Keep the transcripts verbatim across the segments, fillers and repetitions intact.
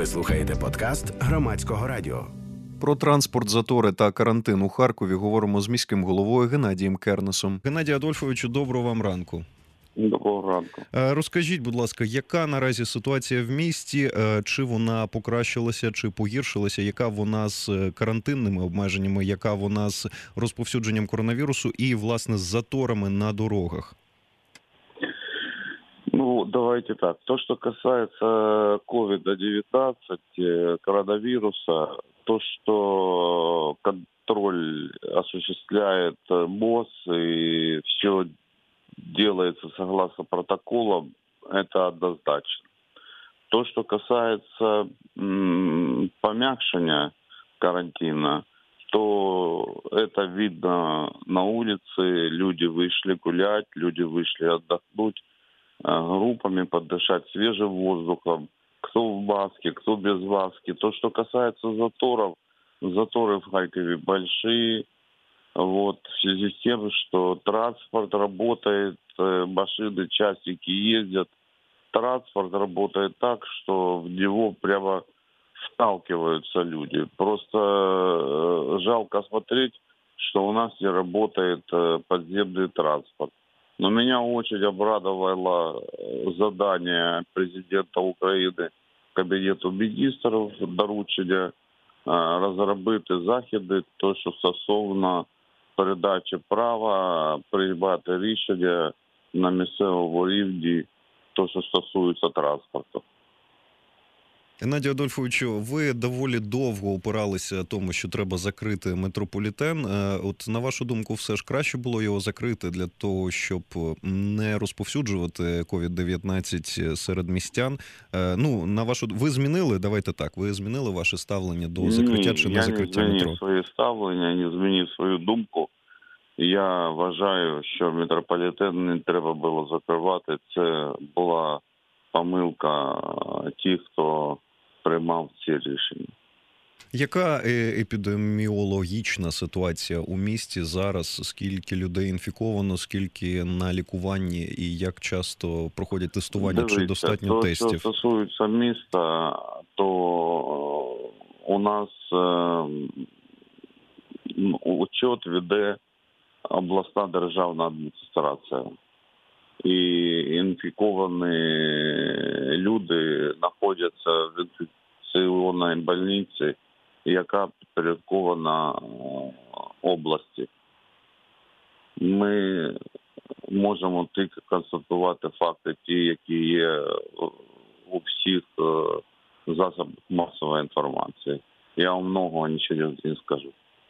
Ви слухаєте подкаст Громадського радіо. Про транспорт, затори та карантин у Харкові говоримо з міським головою Геннадієм Кернесом. Геннадій Адольфовичу, доброго вам ранку. Доброго ранку. Розкажіть, будь ласка, яка наразі ситуація в місті? Чи вона покращилася, чи погіршилася? Яка вона з карантинними обмеженнями? Яка вона з розповсюдженням коронавірусу і, власне, з заторами на дорогах? Ну, давайте так. То, что касается ковида девятнадцать, коронавируса, то, что контроль осуществляет МОЗ и все делается согласно протоколам, это однозначно. То, что касается м, помягчения карантина, то это видно на улице. Люди вышли гулять, люди вышли отдохнуть, группами подышать свежим воздухом, кто в маске, кто без маски. То, что касается заторов, заторы в Харькове большие, вот, в связи с тем, что транспорт работает, машины, частники ездят, транспорт работает так, что в него прямо вталкиваются люди. Просто жалко смотреть, что у нас не работает подземный транспорт. Но меня очень обрадовало задание президента Украины Кабінету міністрів доручення розробити заходи, то, що стосовно передачі права приймати рішення на місцевому рівні, то, що стосується транспорту. Геннадію Адольфовичу, ви доволі довго опиралися тому, що треба закрити метрополітен. От, на вашу думку, все ж краще було його закрити для того, щоб не розповсюджувати ковід дев'ятнадцять серед містян? Ну, на вашу... Ви змінили, давайте так, ви змінили ваше ставлення до закриття Ні, чи не закриття метро? Я не змінив своє ставлення, не змінив свою думку. Я вважаю, що метрополітен не треба було закривати. Це була помилка тих, хто приймав ці рішення. Яка епідеміологічна ситуація у місті зараз? Скільки людей інфіковано, скільки на лікуванні і як часто проходять тестування? Дивіться, чи достатньо то, тестів? Що стосується міста, то у нас е, учет веде обласна державна адміністрація. І інфіковані люди знаходяться в інфекційній больниці, яка підпорядкована області. Ми можемо тільки констатувати факти ті, які є у всіх засобах масової інформації. Я вам многого нічого не скажу.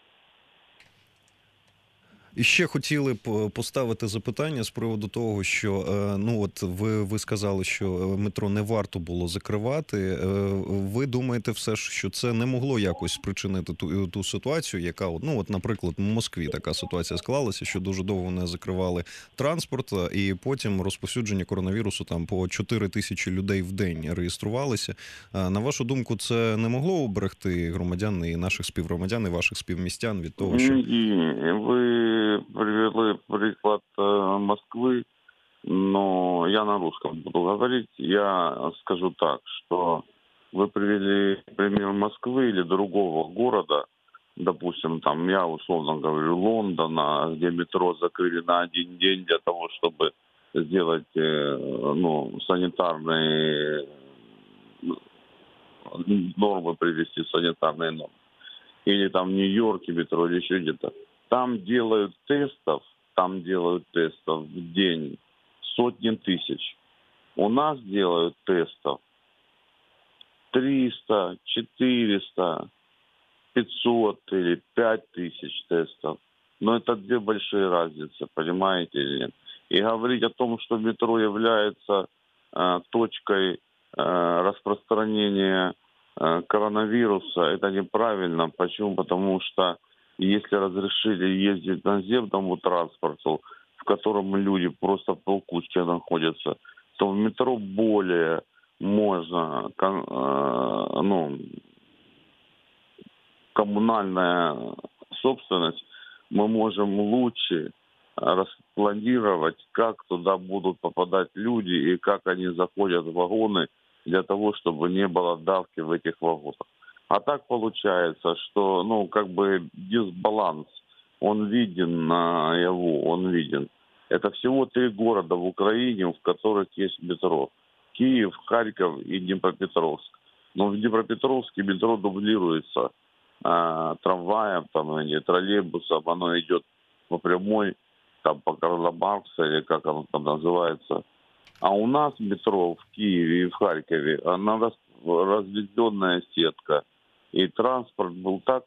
І ще хотіли б поставити запитання з приводу того, що, ну от ви, ви сказали, що метро не варто було закривати. Ви думаєте все ж, що це не могло якось спричинити ту, ту ситуацію, яка, ну от, наприклад, в Москві така ситуація склалася, що дуже довго не закривали транспорт, і потім розповсюдження коронавірусу там по чотири тисячі людей в день реєструвалися. На вашу думку, це не могло уберегти громадян і наших співгромадян, і ваших співмістян від того, що... Ні, ви привели приклад Москвы, но я на русском буду говорить. Я скажу так, что вы привели пример Москвы или другого города, допустим, там, я условно говорю, Лондона, где метро закрыли на один день для того, чтобы сделать, ну, санитарные нормы, привести санитарные нормы. Или там в Нью-Йорке метро, или еще где-то. Там делают тестов, там делают тестов в день сотни тысяч. У нас делают тестов триста, четыреста, пятьсот или пять тысяч тестов. Но это две большие разницы, понимаете или нет? И говорить о том, что метро является э, точкой э, распространения э, коронавируса, это неправильно. Почему? Потому что если разрешили ездить наземному транспорту, в котором люди просто в полкучке находятся, то в метро более можно, ну, коммунальная собственность, мы можем лучше распланировать, как туда будут попадать люди и как они заходят в вагоны для того, чтобы не было давки в этих вагонах. А так получается, что, ну, как бы дисбаланс, он виден наяву, он виден. Это всего три города в Украине, в которых есть метро. Киев, Харьков и Днепропетровск. Но в Днепропетровске метро дублируется а, трамваем, там, или троллейбусом, оно идет по прямой, там, по Карла Маркса, или как оно там называется. А у нас метро в Киеве и в Харькове, она раз, разведенная сетка. И транспорт был так,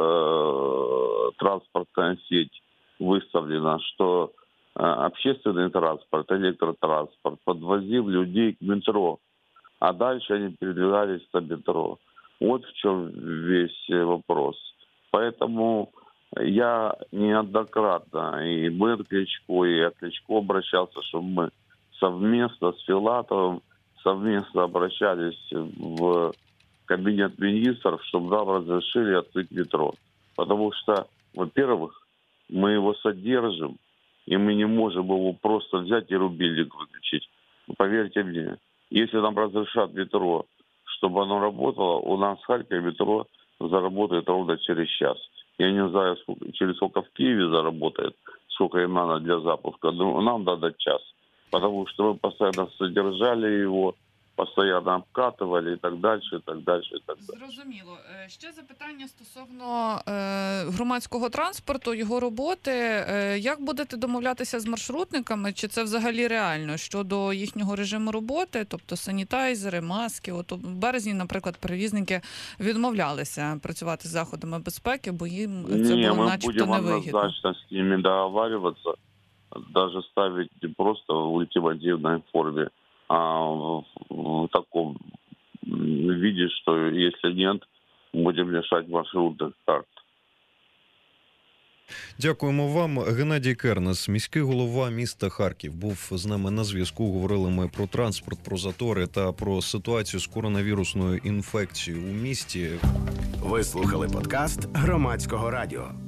э, транспортная сеть выставлена, что э, общественный транспорт, электротранспорт подвозил людей к метро. А дальше они передвигались на метро. Вот в чем весь вопрос. Поэтому я неоднократно, и мэр Кличко, и я Кличко обращался, чтобы мы совместно с Филатовым, совместно обращались в кабинет министров, чтобы нам разрешили открыть метро. Потому что, во-первых, мы его содержим, и мы не можем его просто взять и рубильник выключить. Поверьте мне, если нам разрешат метро, чтобы оно работало, у нас в Харькове метро заработает ровно через час. Я не знаю, сколько, через сколько в Киеве заработает, сколько им надо для запуска, но нам надо час. Потому что мы постоянно содержали его, постоянно обкатували і так далі, і так далі, і так далі. Зрозуміло. Е, Ще запитання стосовно е, громадського транспорту, його роботи. Е, Як будете домовлятися з маршрутниками? Чи це взагалі реально щодо їхнього режиму роботи? Тобто санітайзери, маски? От у березні, наприклад, перевізники відмовлялися працювати з заходами безпеки, бо їм це Ні, було ми начебто будемо невигідно. однозначно з ними договариваться, даже ставить не просто в ультимативной форме, а в, в таком виде, что если нет, будем лишать маршрутных карт. Дякуємо вам. Геннадій Кернес, міський голова міста Харків, був з нами на зв'язку. Говорили ми про транспорт, про затори та про ситуацію з коронавірусною інфекцією у місті. Ви слухали подкаст Громадського радіо.